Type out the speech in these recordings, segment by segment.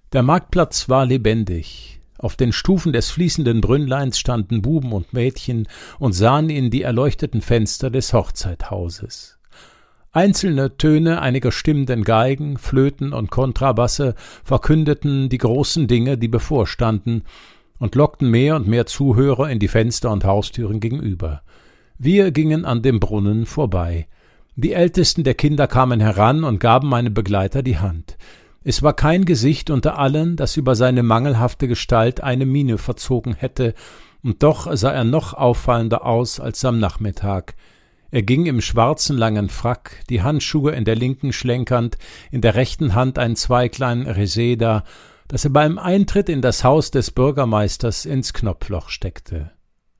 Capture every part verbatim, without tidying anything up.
Der Marktplatz war lebendig. Auf den Stufen des fließenden Brünnleins standen Buben und Mädchen und sahen in die erleuchteten Fenster des Hochzeithauses. Einzelne Töne einiger stimmenden Geigen, Flöten und Kontrabasse verkündeten die großen Dinge, die bevorstanden, und lockten mehr und mehr Zuhörer in die Fenster und Haustüren gegenüber. Wir gingen an dem Brunnen vorbei. Die Ältesten der Kinder kamen heran und gaben meinem Begleiter die Hand. Es war kein Gesicht unter allen, das über seine mangelhafte Gestalt eine Miene verzogen hätte, und doch sah er noch auffallender aus als am Nachmittag. Er ging im schwarzen langen Frack, die Handschuhe in der linken schlenkernd, in der rechten Hand ein Zweiglein Reseda, das er beim Eintritt in das Haus des Bürgermeisters ins Knopfloch steckte.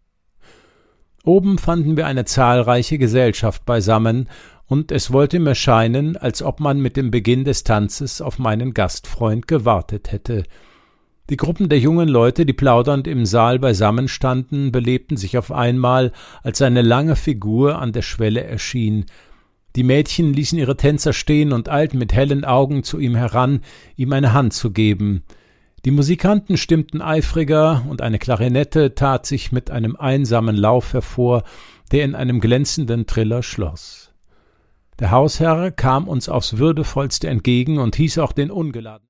Oben fanden wir eine zahlreiche Gesellschaft beisammen, und es wollte mir scheinen, als ob man mit dem Beginn des Tanzes auf meinen Gastfreund gewartet hätte. Die Gruppen der jungen Leute, die plaudernd im Saal beisammen standen, belebten sich auf einmal, als seine lange Figur an der Schwelle erschien. Die Mädchen ließen ihre Tänzer stehen und eilten mit hellen Augen zu ihm heran, ihm eine Hand zu geben. Die Musikanten stimmten eifriger, und eine Klarinette tat sich mit einem einsamen Lauf hervor, der in einem glänzenden Triller schloss. Der Hausherr kam uns aufs würdevollste entgegen und hieß auch den ungeladenen